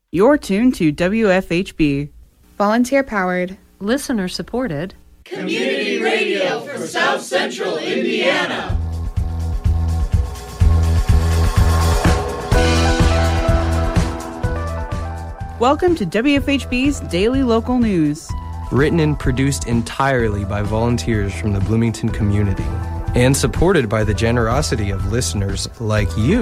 You're tuned to WFHB. Volunteer-powered, listener-supported community radio for South Central Indiana. Welcome to WFHB's Daily Local News. Written and produced entirely by volunteers from the Bloomington community and supported by the generosity of listeners like you.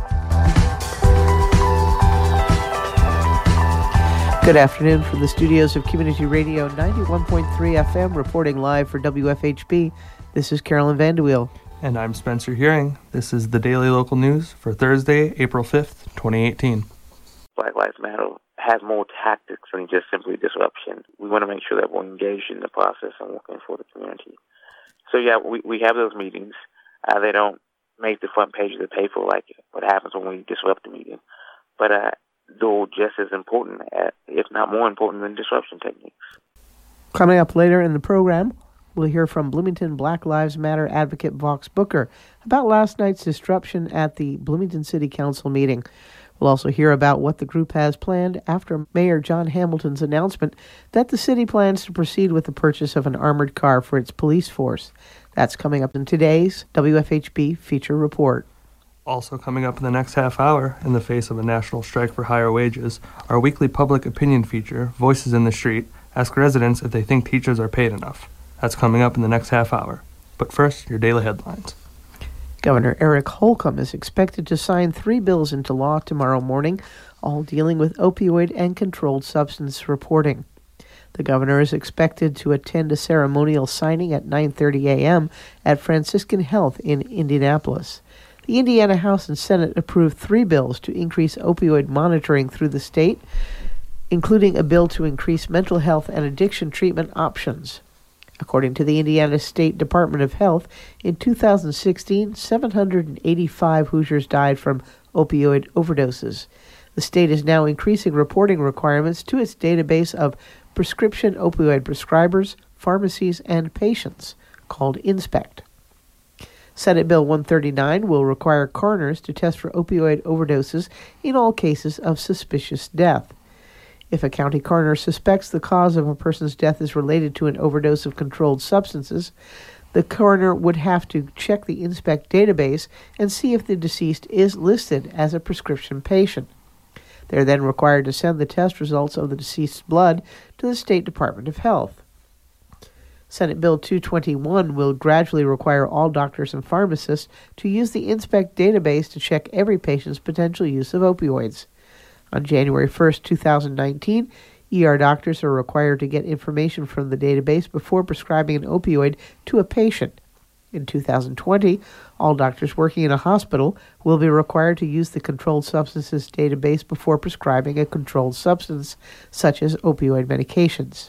Good afternoon from the studios of Community Radio 91.3 FM, reporting live for WFHB. This is Carolyn Vanderweel. And I'm Spencer Hearing. This is the Daily Local News for Thursday, April 5th, 2018. Black Lives Matter has more tactics than just simply disruption. We want to make sure that we're engaged in the process and working for the community. So yeah, we have those meetings. They don't make the front page of the paper like what happens when we disrupt the meeting. But they're just as important, if not more important, than disruption techniques. Coming up later in the program, we'll hear from Bloomington Black Lives Matter advocate Vox Booker about last night's disruption at the Bloomington City Council meeting. We'll also hear about what the group has planned after Mayor John Hamilton's announcement that the city plans to proceed with the purchase of an armored car for its police force. That's coming up in today's WFHB Feature Report. Also coming up in the next half hour, in the face of a national strike for higher wages, our weekly public opinion feature, Voices in the Street, asks residents if they think teachers are paid enough. That's coming up in the next half hour. But first, your daily headlines. Governor Eric Holcomb is expected to sign 3 bills into law tomorrow morning, all dealing with opioid and controlled substance reporting. The governor is expected to attend a ceremonial signing at 9:30 a.m. at Franciscan Health in Indianapolis. The Indiana House and Senate approved 3 bills to increase opioid monitoring through the state, including a bill to increase mental health and addiction treatment options. According to the Indiana State Department of Health, in 2016, 785 Hoosiers died from opioid overdoses. The state is now increasing reporting requirements to its database of prescription opioid prescribers, pharmacies, and patients, called INSPECT. Senate Bill 139 will require coroners to test for opioid overdoses in all cases of suspicious death. If a county coroner suspects the cause of a person's death is related to an overdose of controlled substances, the coroner would have to check the INSPECT database and see if the deceased is listed as a prescription patient. They're then required to send the test results of the deceased's blood to the State Department of Health. Senate Bill 221 will gradually require all doctors and pharmacists to use the INSPECT database to check every patient's potential use of opioids. On January 1st, 2019, ER doctors are required to get information from the database before prescribing an opioid to a patient. In 2020, all doctors working in a hospital will be required to use the Controlled Substances database before prescribing a controlled substance, such as opioid medications.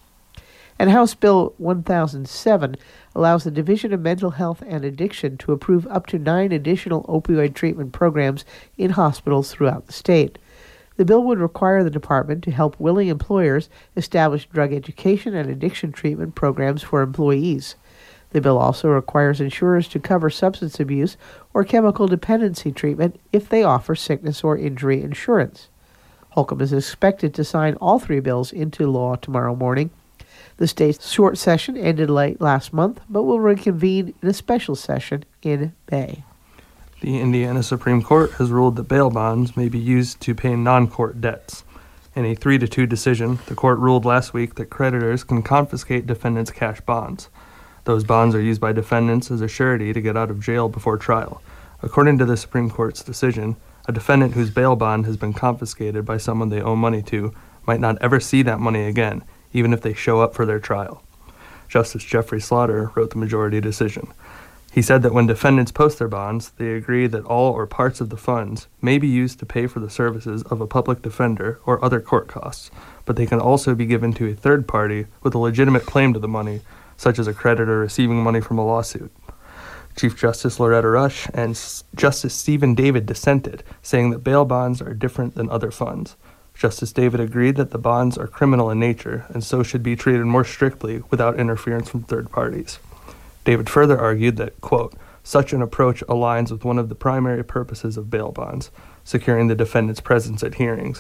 And House Bill 1007 allows the Division of Mental Health and Addiction to approve up to 9 additional opioid treatment programs in hospitals throughout the state. The bill would require the department to help willing employers establish drug education and addiction treatment programs for employees. The bill also requires insurers to cover substance abuse or chemical dependency treatment if they offer sickness or injury insurance. Holcomb is expected to sign all 3 bills into law tomorrow morning. The state's short session ended late last month, but will reconvene in a special session in May. The Indiana Supreme Court has ruled that bail bonds may be used to pay non-court debts. In a 3-2 decision, the court ruled last week that creditors can confiscate defendants' cash bonds. Those bonds are used by defendants as a surety to get out of jail before trial. According to the Supreme Court's decision, a defendant whose bail bond has been confiscated by someone they owe money to might not ever see that money again, even if they show up for their trial. Justice Jeffrey Slaughter wrote the majority decision. He said that when defendants post their bonds, they agree that all or parts of the funds may be used to pay for the services of a public defender or other court costs, but they can also be given to a third party with a legitimate claim to the money, such as a creditor receiving money from a lawsuit. Chief Justice Loretta Rush and Justice Stephen David dissented, saying that bail bonds are different than other funds. Justice David agreed that the bonds are criminal in nature and so should be treated more strictly without interference from third parties. David further argued that, quote, such an approach aligns with one of the primary purposes of bail bonds, securing the defendant's presence at hearings.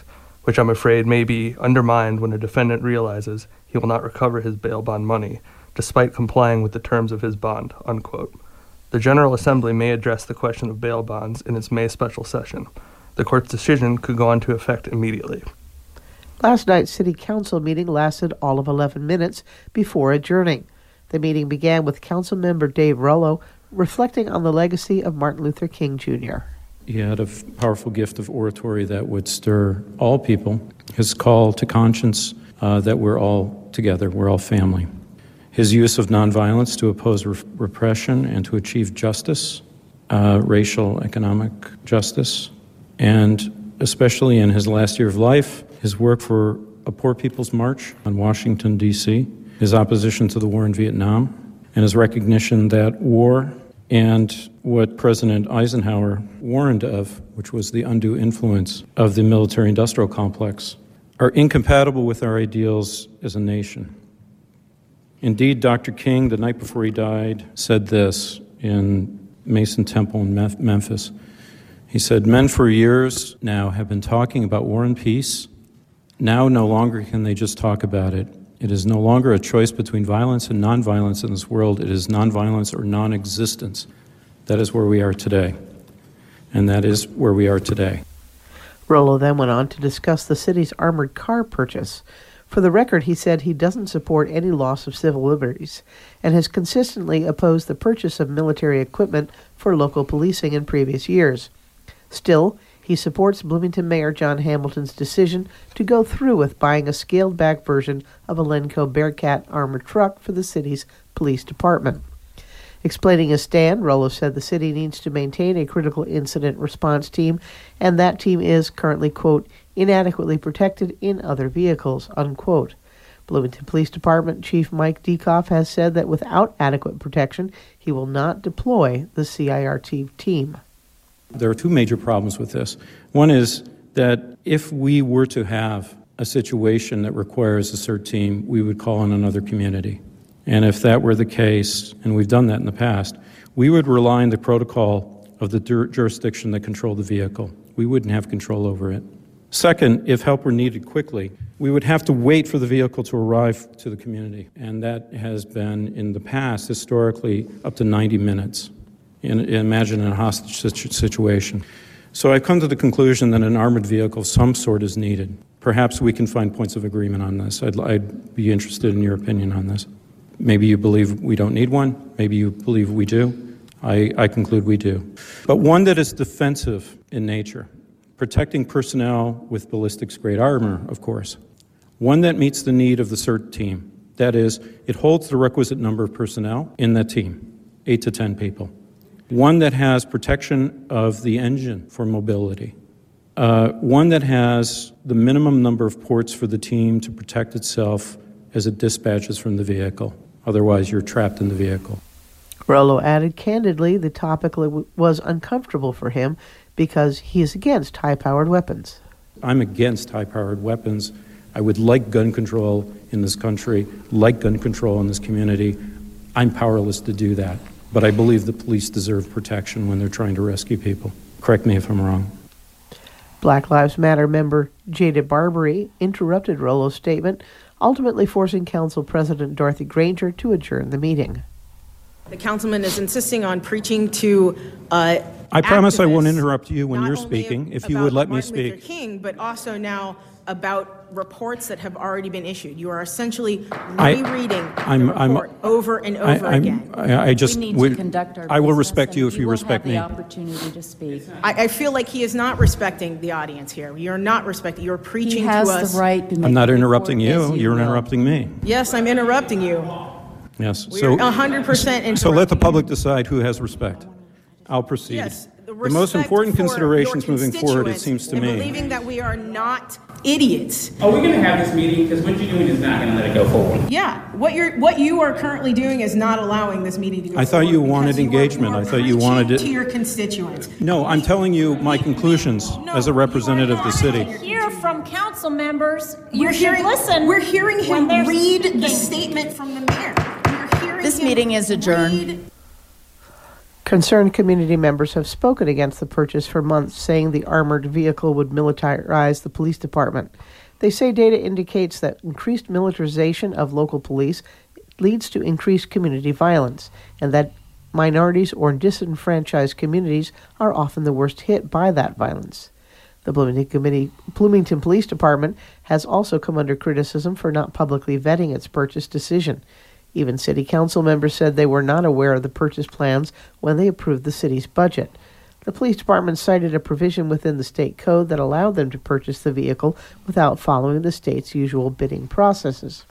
which I'm afraid may be undermined when a defendant realizes he will not recover his bail bond money, despite complying with the terms of his bond," unquote. The General Assembly may address the question of bail bonds in its May special session. The court's decision could go into effect immediately. Last night's City Council meeting lasted all of 11 minutes before adjourning. The meeting began with Councilmember Dave Rollo reflecting on the legacy of Martin Luther King Jr. He had a powerful gift of oratory that would stir all people. His call to conscience that we're all together, we're all family. His use of nonviolence to oppose repression and to achieve justice, racial, economic justice, and especially in his last year of life, his work for a Poor People's March on Washington, D.C., his opposition to the war in Vietnam, and his recognition that war and what President Eisenhower warned of, which was the undue influence of the military-industrial complex, are incompatible with our ideals as a nation. Indeed, Dr. King, the night before he died, said this in Mason Temple in Memphis. He said, "Men for years now have been talking about war and peace. Now no longer can they just talk about it. It is no longer a choice between violence and nonviolence in this world. It is nonviolence or non-existence. That is where we are today." And that is where we are today. Rollo then went on to discuss the city's armored car purchase. For the record, he said he doesn't support any loss of civil liberties and has consistently opposed the purchase of military equipment for local policing in previous years. Still, he supports Bloomington Mayor John Hamilton's decision to go through with buying a scaled-back version of a Lenco Bearcat armored truck for the city's police department. Explaining his stand, Rollo said the city needs to maintain a critical incident response team, and that team is currently, quote, inadequately protected in other vehicles, unquote. Bloomington Police Department Chief Mike Dekoff has said that without adequate protection, he will not deploy the CIRT team. There are two major problems with this. One is that if we were to have a situation that requires a CERT team, we would call in another community. And if that were the case, and we've done that in the past, we would rely on the protocol of the jurisdiction that controlled the vehicle. We wouldn't have control over it. Second, if help were needed quickly, we would have to wait for the vehicle to arrive to the community. And that has been, in the past, historically, up to 90 minutes. Imagine in a hostage situation. So I've come to the conclusion that an armored vehicle of some sort is needed. Perhaps we can find points of agreement on this. I'd be interested in your opinion on this. Maybe you believe we don't need one. Maybe you believe we do. I conclude we do. But one that is defensive in nature, protecting personnel with ballistics-grade armor, of course. One that meets the need of the CERT team. That is, it holds the requisite number of personnel in that team, 8 to 10 people. One that has protection of the engine for mobility. One that has the minimum number of ports for the team to protect itself as it dispatches from the vehicle. Otherwise, you're trapped in the vehicle. Rollo added candidly the topic was uncomfortable for him because he is against high-powered weapons. I'm against high-powered weapons. I would like gun control in this country, like gun control in this community. I'm powerless to do that. But I believe the police deserve protection when they're trying to rescue people. Correct me if I'm wrong. Black Lives Matter member Jada Barbary interrupted Rollo's statement, ultimately forcing Council President Dorothy Granger to adjourn the meeting. The councilman is insisting on preaching to I promise I won't interrupt you when you're speaking, if you would let me speak. Martin Luther King, but also now about reports that have already been issued. You are essentially rereading the report over and over again. We need to conduct our I will business, respect you if you respect me. You will have the opportunity to speak. I feel like he is not respecting the audience here. You're not respecting. You're preaching to us. He has the right to make I'm not interrupting you. You're interrupting me. Yes, I'm interrupting you. Yes. We're 100% interrupting. So let the public decide who has respect. I'll proceed. Yes. The most important considerations moving forward, it seems to me. Believing that we are not idiots. Are we going to have this meeting? Because what you're doing is not going to let it go forward. Yeah, what you are currently doing is not allowing this meeting to go forward. I thought you wanted engagement. I thought you wanted it to your constituents. No, I'm telling you my conclusions as a representative of the city. Hear from council members. We're hearing him read the statement from the mayor. This meeting is adjourned. Concerned community members have spoken against the purchase for months, saying the armored vehicle would militarize the police department. They say data indicates that increased militarization of local police leads to increased community violence, and that minorities or disenfranchised communities are often the worst hit by that violence. The Bloomington Police Department has also come under criticism for not publicly vetting its purchase decision. Even city council members said they were not aware of the purchase plans when they approved the city's budget. The police department cited a provision within the state code that allowed them to purchase the vehicle without following the state's usual bidding processes.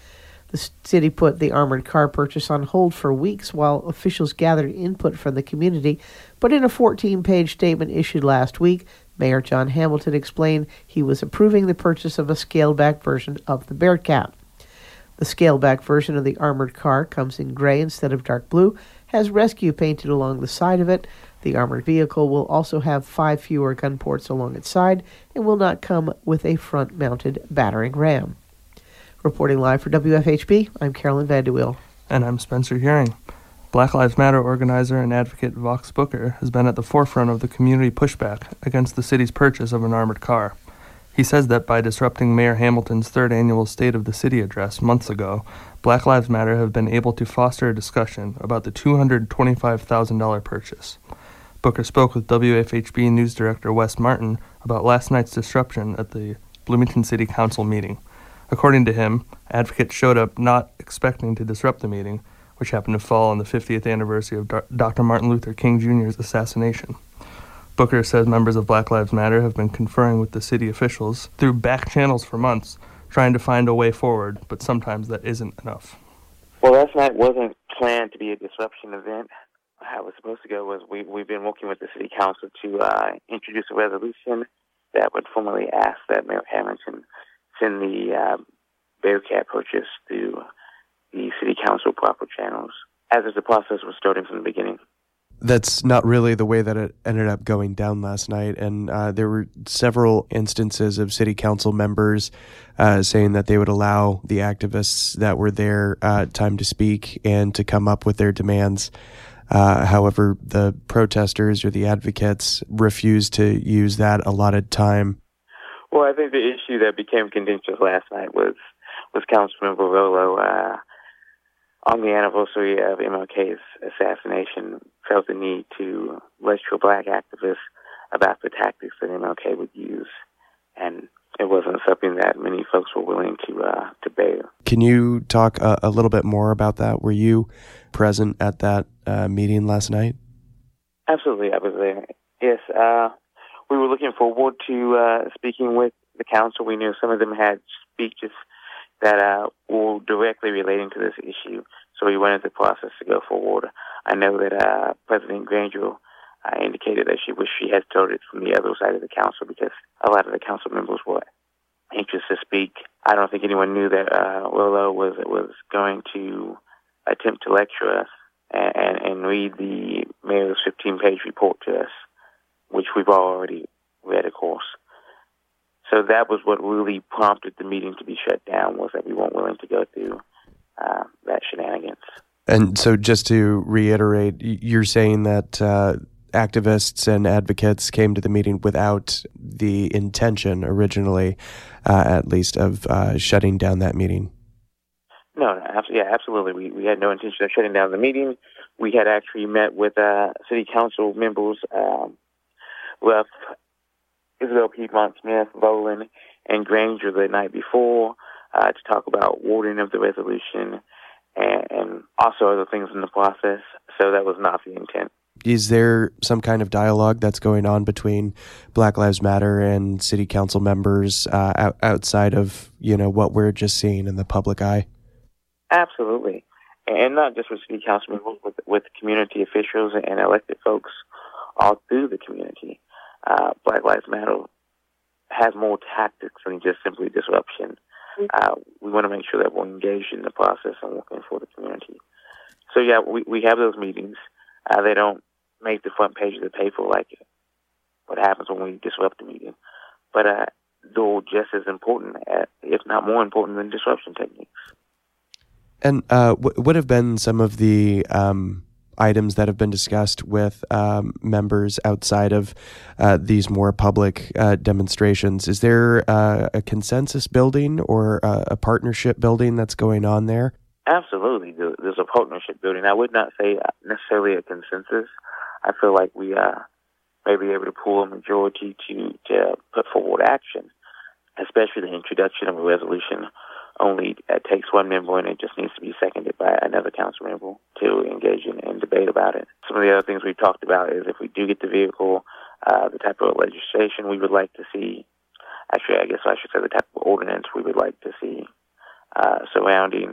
The city put the armored car purchase on hold for weeks while officials gathered input from the community, but in a 14-page statement issued last week, Mayor John Hamilton explained he was approving the purchase of a scaled-back version of the Bearcat. The scaled-back version of the armored car comes in gray instead of dark blue, has rescue painted along the side of it. The armored vehicle will also have 5 fewer gun ports along its side and will not come with a front-mounted battering ram. Reporting live for WFHB, I'm Carolyn Vanderweel. And I'm Spencer Hearing. Black Lives Matter organizer and advocate Vox Booker has been at the forefront of the community pushback against the city's purchase of an armored car. He says that by disrupting Mayor Hamilton's third annual State of the City address months ago, Black Lives Matter have been able to foster a discussion about the $225,000 purchase. Booker spoke with WFHB News Director Wes Martin about last night's disruption at the Bloomington City Council meeting. According to him, advocates showed up not expecting to disrupt the meeting, which happened to fall on the 50th anniversary of Dr. Martin Luther King Jr.'s assassination. Booker says members of Black Lives Matter have been conferring with the city officials through back channels for months, trying to find a way forward, but sometimes that isn't enough. Well, last night wasn't planned to be a disruption event. How it was supposed to go was we've been working with the city council to introduce a resolution that would formally ask that Mayor Hamilton send the Bearcat purchase through the city council proper channels, as if the process was starting from the beginning. That's not really the way that it ended up going down last night, and there were several instances of city council members saying that they would allow the activists that were there time to speak and to come up with their demands. However, the protesters or the advocates refused to use that allotted time. Well, I think the issue that became contentious last night was Councilmember Rollo, on the anniversary of MLK's assassination, felt the need to lecture black activists about the tactics that MLK would use, and it wasn't something that many folks were willing to bear. Can you talk a little bit more about that? Were you present at that meeting last night? Absolutely, I was there. Yes, we were looking forward to speaking with the council. We knew some of them had speeches that were directly relating to this issue, so we wanted the process to go forward. I know that President Granger indicated that she wished she had started from the other side of the council because a lot of the council members were anxious to speak. I don't think anyone knew that Rollo was going to attempt to lecture us and read the mayor's 15-page report to us, which we've already read, of course. So that was what really prompted the meeting to be shut down, was that we weren't willing to go through that shenanigans. And so just to reiterate, you're saying that activists and advocates came to the meeting without the intention originally, at least, of shutting down that meeting? No, absolutely. We had no intention of shutting down the meeting. We had actually met with city council members, Rep. Isabel Piedmont Smith, Volan, and Granger the night before to talk about wording of the resolution and also other things in the process. So that was not the intent. Is there some kind of dialogue that's going on between Black Lives Matter and city council members outside of, what we're just seeing in the public eye? Absolutely. And not just with city council members, with community officials and elected folks all through the community. Black Lives Matter has more tactics than just simply disruption. We want to make sure that we're engaged in the process and working for the community. So, yeah, we have those meetings. They don't make the front page of the paper like what happens when we disrupt a meeting. But they're just as important, if not more important, than disruption techniques. And what have been some of the items that have been discussed with members outside of these more public demonstrations. Is there a consensus building or a partnership building that's going on there? Absolutely. There's a partnership building. I would not say necessarily a consensus. I feel like we may be able to pull a majority to put forward action, especially the introduction of a resolution. Only takes one member, and it just needs to be seconded by another council member to engage in debate about it. Some of the other things we've talked about is if we do get the vehicle, the type of legislation we would like to see. Actually, I guess I should say the type of ordinance we would like to see surrounding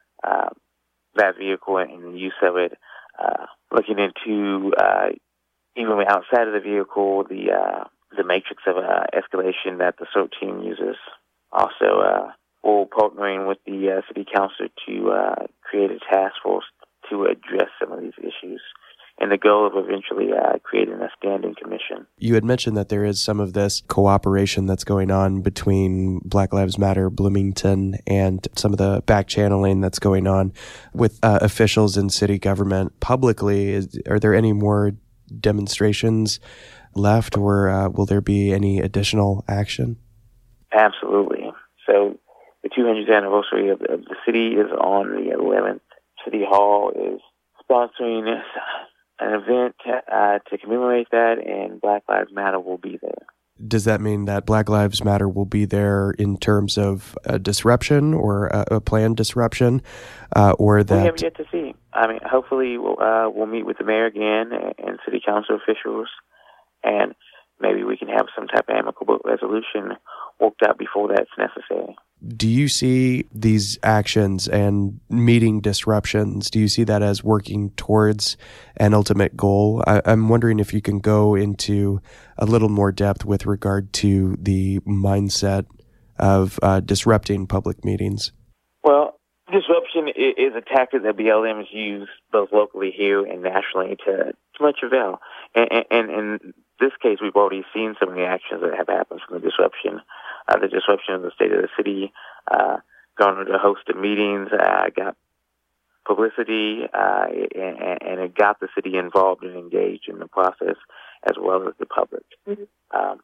that vehicle and the use of it. Looking into even outside of the vehicle, the matrix of escalation that the CERT team uses. Also, we're partnering with the city council to create a task force to address some of these issues, and the goal of eventually creating a standing commission. You had mentioned that there is some of this cooperation that's going on between Black Lives Matter Bloomington and some of the back channeling that's going on with officials in city government publicly. Are there any more demonstrations left, or will there be any additional action? Absolutely. So the 200th anniversary of the city is on the 11th. City Hall is sponsoring an event to commemorate that, and Black Lives Matter will be there. Does that mean that Black Lives Matter will be there in terms of a disruption or a planned disruption, or that... We have yet to see. I mean, hopefully we'll meet with the mayor again and city council officials, and maybe we can have some type of amicable resolution worked out before that's necessary. Do you see these actions and meeting disruptions, do you see that as working towards an ultimate goal? I'm wondering if you can go into a little more depth with regard to the mindset of disrupting public meetings. Well, disruption is a tactic that BLM has used both locally here and nationally to much avail. And in this case, we've already seen some of the actions that have happened from the disruption. The disruption of the state of the city, garnered a host of meetings, got publicity, and it got the city involved and engaged in the process as well as the public. The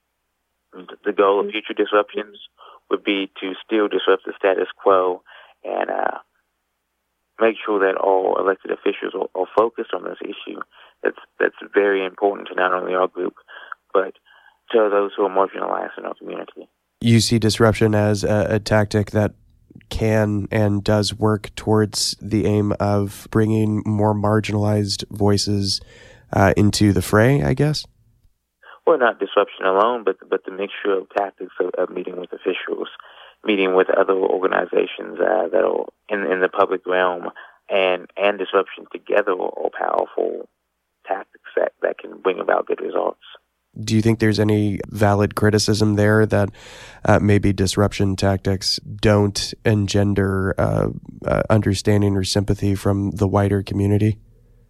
goal of future disruptions would be to still disrupt the status quo and make sure that all elected officials are focused on this issue. That's very important to not only our group, but to those who are marginalized in our community. You see disruption as a tactic that can and does work towards the aim of bringing more marginalized voices into the fray, I guess? Well, not disruption alone, but the mixture of tactics of meeting with officials, meeting with other organizations that are in the public realm, and disruption together are powerful tactics that can bring about good results. Do you think there's any valid criticism there that maybe disruption tactics don't engender understanding or sympathy from the wider community?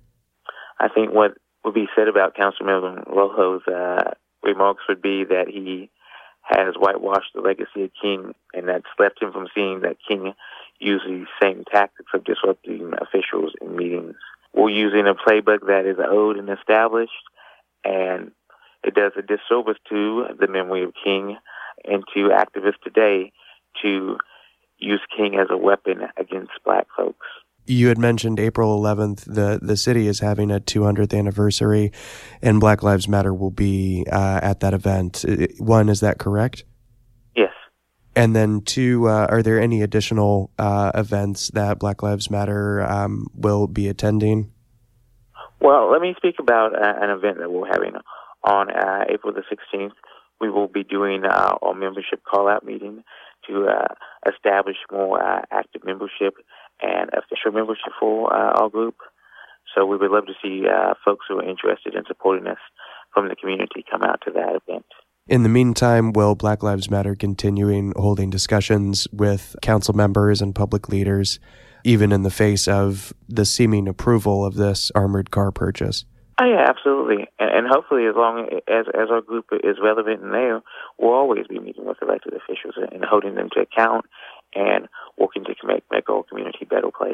I think what would be said about Councilmember Rojo's remarks would be that he has whitewashed the legacy of King, and that's left him from seeing that King used these same tactics of disrupting officials in meetings. We're using a playbook that is old and established, and it does a disservice to the memory of King and to activists today to use King as a weapon against black folks. You had mentioned April 11th, the city is having a 200th anniversary, and Black Lives Matter will be at that event. One, is that correct? Yes. And then two, are there any additional events that Black Lives Matter will be attending? Well, let me speak about an event that we're having on April the 16th. We will be doing our membership call-out meeting to establish more active membership and official membership for our group. So we would love to see folks who are interested in supporting us from the community come out to that event. In the meantime, will Black Lives Matter continuing holding discussions with council members and public leaders, even in the face of the seeming approval of this armored car purchase? Oh, yeah, absolutely. And hopefully, as long as our group is relevant in there, we'll always be meeting with elected officials and holding them to account and working to make our community a better place.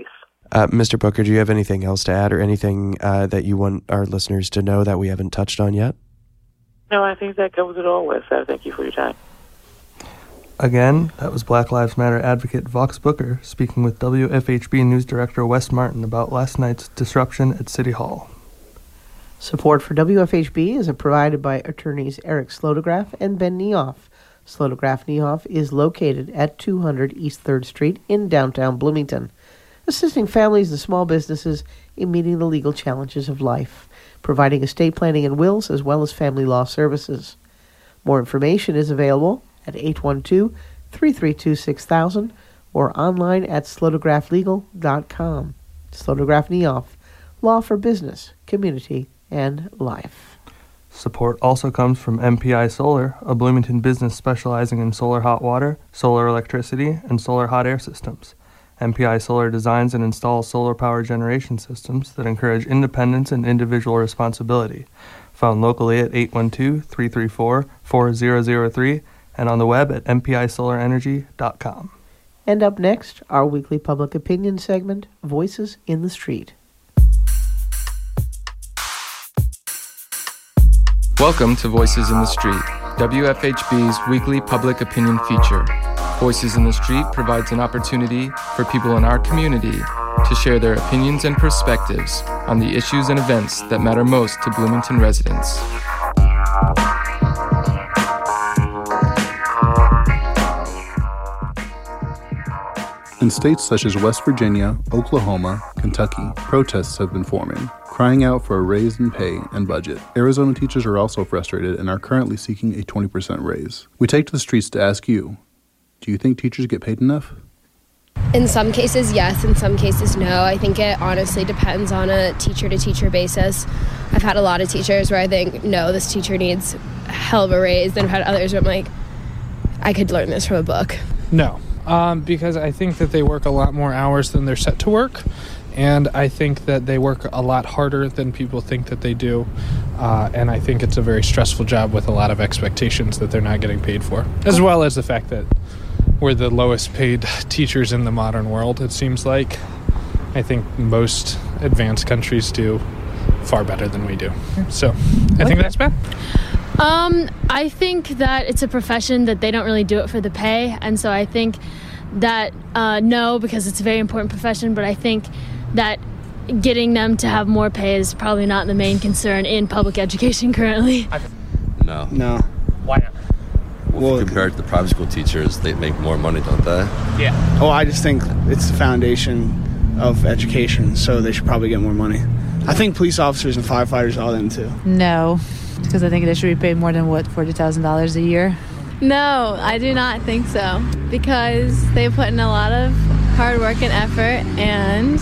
Mr. Booker, do you have anything else to add or anything that you want our listeners to know that we haven't touched on yet? No, I think that covers it all, Wes. Thank you for your time. Again, that was Black Lives Matter advocate Vox Booker speaking with WFHB News Director Wes Martin about last night's disruption at City Hall. Support for WFHB is provided by attorneys Eric Slotograph and Ben Niehoff. Slotograph Niehoff is located at 200 East 3rd Street in downtown Bloomington, assisting families and small businesses in meeting the legal challenges of life, providing estate planning and wills as well as family law services. More information is available at 812-332-6000 or online at slotographlegal.com. Slotograph Niehoff, law for business, community, and life. Support also comes from MPI Solar, a Bloomington business specializing in solar hot water, solar electricity, and solar hot air systems. MPI Solar designs and installs solar power generation systems that encourage independence and individual responsibility. Found locally at 812-334-4003 and on the web at mpisolarenergy.com. And up next, our weekly public opinion segment, Voices in the Street. Welcome to Voices in the Street, WFHB's weekly public opinion feature. Voices in the Street provides an opportunity for people in our community to share their opinions and perspectives on the issues and events that matter most to Bloomington residents. In states such as West Virginia, Oklahoma, Kentucky, protests have been forming, crying out for a raise in pay and budget. Arizona teachers are also frustrated and are currently seeking a 20% raise. We take to the streets to ask you, do you think teachers get paid enough? In some cases, yes. In some cases, no. I think it honestly depends on a teacher-to-teacher basis. I've had a lot of teachers where I think, no, this teacher needs a hell of a raise. Then I've had others where I'm like, I could learn this from a book. No, because I think that they work a lot more hours than they're set to work. And I think that they work a lot harder than people think that they do. And I think it's a very stressful job with a lot of expectations that they're not getting paid for, as well as the fact that we're the lowest paid teachers in the modern world, it seems like. I think most advanced countries do far better than we do. So I think that's bad. I think that it's a profession that they don't really do it for the pay. And so I think that, no, because it's a very important profession, but I think that getting them to have more pay is probably not the main concern in public education currently. No. Why not? Well, compared to the private school teachers, they make more money, don't they? Yeah. Oh, I just think it's the foundation of education, so they should probably get more money. I think police officers and firefighters all them too. No, because I think they should be paid more than, $40,000 a year? No, I do not think so, because they put in a lot of hard work and effort, and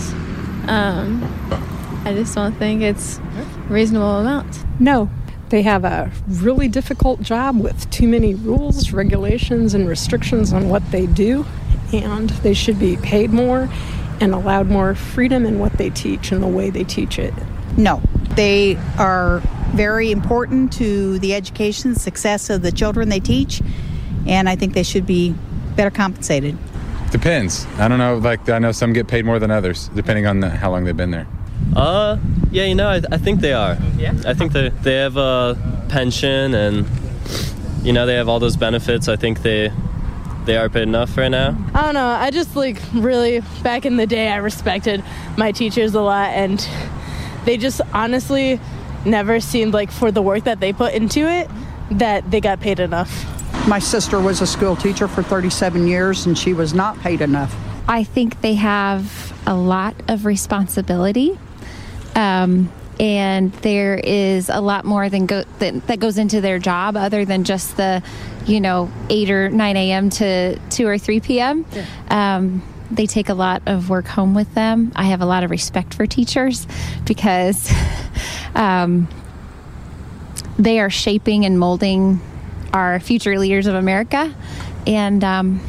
I just don't think it's a reasonable amount. No. They have a really difficult job with too many rules, regulations, and restrictions on what they do, and they should be paid more and allowed more freedom in what they teach and the way they teach it. No, they are very important to the education success of the children they teach, and I think they should be better compensated. Depends. I don't know, I know some get paid more than others, depending on how long they've been there. Yeah, I think they are. Yeah? I think they have a pension and, they have all those benefits. I think they are paid enough right now. I don't know. I just, really, back in the day, I respected my teachers a lot, and they just honestly never seemed like for the work that they put into it that they got paid enough. My sister was a school teacher for 37 years, and she was not paid enough. I think they have a lot of responsibility. And there is a lot more that goes into their job other than just the, 8 or 9 a.m. to 2 or 3 p.m. Yeah. They take a lot of work home with them. I have a lot of respect for teachers because they are shaping and molding our future leaders of America. And,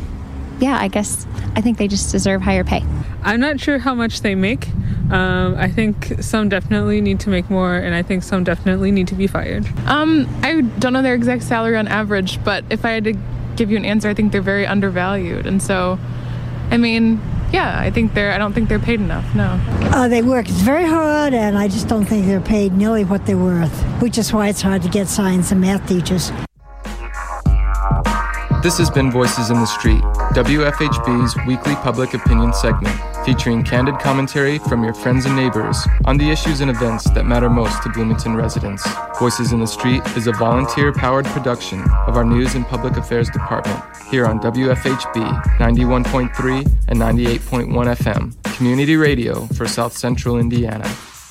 I think they just deserve higher pay. I'm not sure how much they make. I think some definitely need to make more, and I think some definitely need to be fired. I don't know their exact salary on average, but if I had to give you an answer, I think they're very undervalued. And so, Yeah, I don't think they're paid enough, no. They work very hard, and I just don't think they're paid nearly what they're worth, which is why it's hard to get science and math teachers. This has been Voices in the Street, WFHB's weekly public opinion segment, featuring candid commentary from your friends and neighbors on the issues and events that matter most to Bloomington residents. Voices in the Street is a volunteer-powered production of our News and Public Affairs Department here on WFHB 91.3 and 98.1 FM, community radio for South Central Indiana.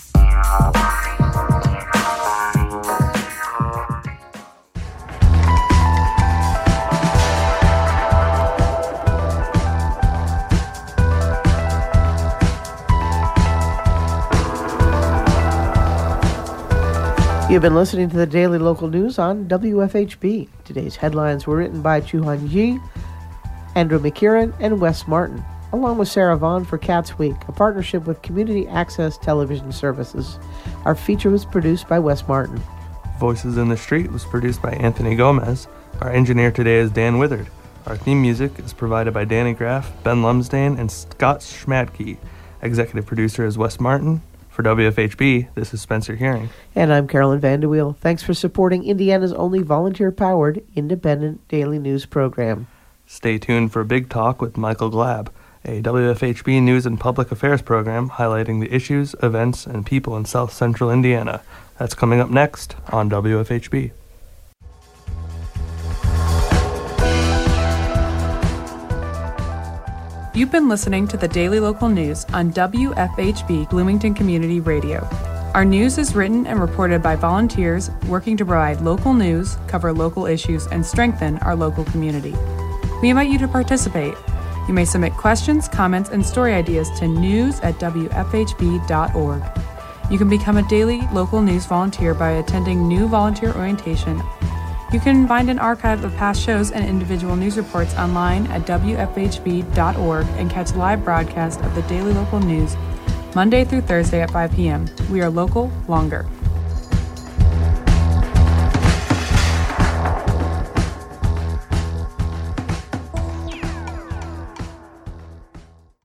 You've been listening to the Daily Local News on WFHB. Today's headlines were written by Chuhan Yi, Andrew McKieran, and Wes Martin, along with Sarah Vaughn for Cats Week, a partnership with Community Access Television Services. Our feature was produced by Wes Martin. Voices in the Street was produced by Anthony Gomez. Our engineer today is Dan Withered. Our theme music is provided by Danny Graff, Ben Lumsdane, and Scott Schmadke. Executive producer is Wes Martin. For WFHB, this is Spencer Hearing. And I'm Carolyn Vanderweel. Thanks for supporting Indiana's only volunteer-powered, independent daily news program. Stay tuned for Big Talk with Michael Glab, a WFHB News and Public Affairs program highlighting the issues, events, and people in South Central Indiana. That's coming up next on WFHB. You've been listening to the Daily Local News on WFHB Bloomington Community Radio. Our news is written and reported by volunteers working to provide local news, cover local issues, and strengthen our local community. We invite you to participate. You may submit questions, comments, and story ideas to news@wfhb.org. You can become a Daily Local News volunteer by attending new volunteer orientation. You can find an archive of past shows and individual news reports online at wfhb.org and catch live broadcast of the Daily Local News Monday through Thursday at 5 p.m. We are local longer.